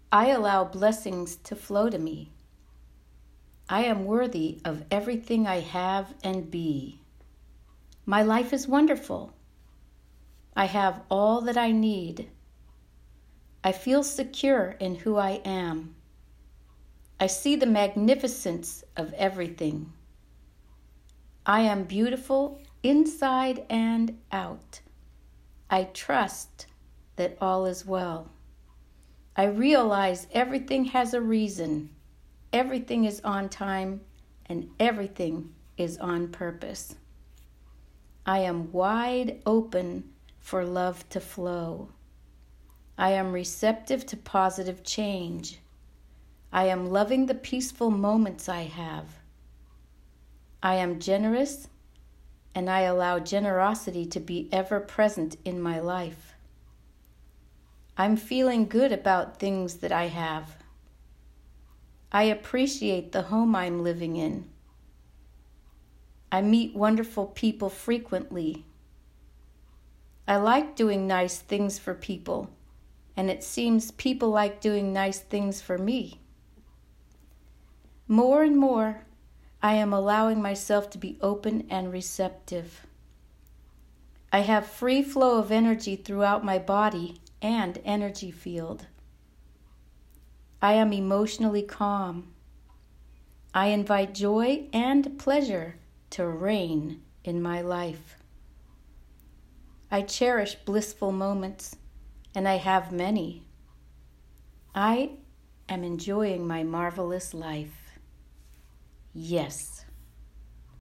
I allow blessings to flow to me. I am worthy of everything I have and be. My life is wonderful. I have all that I need. I feel secure in who I am. I see the magnificence of everything. I am beautiful inside and out. I trust that all is well. I realize everything has a reason. Everything is on time and everything is on purpose. I am wide open for love to flow. I am receptive to positive change. I am loving the peaceful moments I have. I am generous, and I allow generosity to be ever present in my life. I'm feeling good about things that I have. I appreciate the home I'm living in. I meet wonderful people frequently. I like doing nice things for people, and it seems people like doing nice things for me. More and more, I am allowing myself to be open and receptive. I have free flow of energy throughout my body and energy field. I am emotionally calm. I invite joy and pleasure to reign in my life. I cherish blissful moments, and I have many. I am enjoying my marvelous life. Yes.